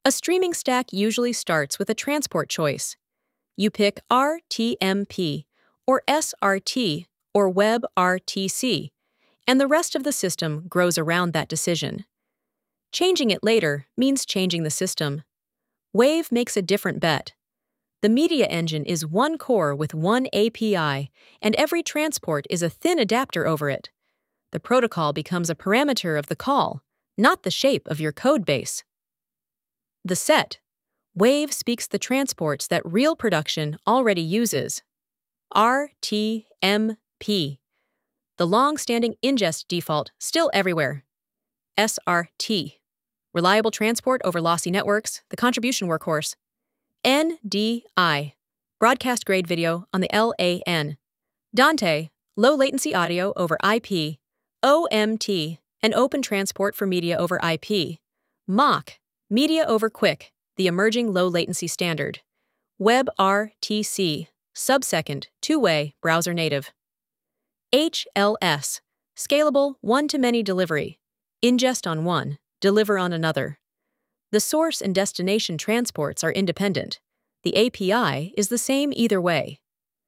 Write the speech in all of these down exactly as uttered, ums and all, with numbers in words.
A streaming stack usually starts with a transport choice. You pick R T M P, or S R T, or Web R T C, and the rest of the system grows around that decision. Changing it later means changing the system. Wave makes a different bet. The media engine is one core with one A P I, and every transport is a thin adapter over it. The protocol becomes a parameter of the call, not the shape of your code base. The set. Wave speaks the transports that real production already uses. R T M P. The long-standing ingest default still everywhere. S R T. Reliable transport over lossy networks, the contribution workhorse. N D I. Broadcast-grade video on the L A N. Dante. Low-latency audio over I P. O M T. An open transport for media over I P. Mach. Media over QUIC, the emerging low-latency standard. Web R T C. Sub-second, two-way, browser-native. H L S. Scalable one-to-many delivery. Ingest on one, deliver on another. The source and destination transports are independent. The A P I is the same either way.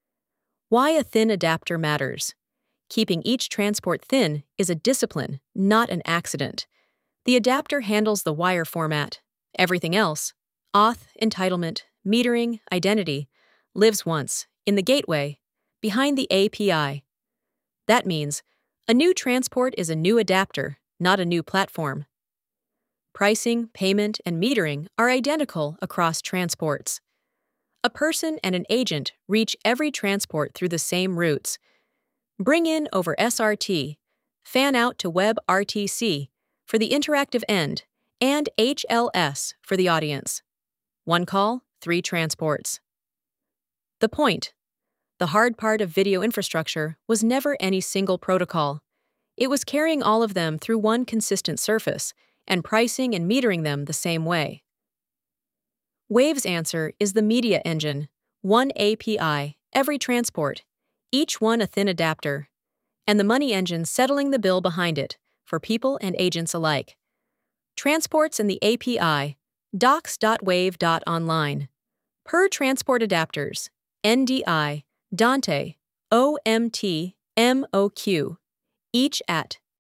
Why a thin adapter matters. Keeping each transport thin is a discipline, not an accident. The adapter handles the wire format. Everything else, auth, entitlement, metering, identity, lives once, in the gateway, behind the A P I. That means a new transport is a new adapter, not a new platform. Pricing, payment, and metering are identical across transports. A person and an agent reach every transport through the same routes. Bring in over S R T, fan out to Web R T C for the interactive end, and H L S for the audience. One call, three transports. The point. The hard part of video infrastructure was never any single protocol. It was carrying all of them through one consistent surface and pricing and metering them the same way. Wave's answer is the media engine, one A P I, every transport, each one a thin adapter, and the money engine settling the bill behind it, for people and agents alike. Transports and the A P I, docs dot wave dot online. Per transport adapters, N D I, Dante, O M T, M O Q, each at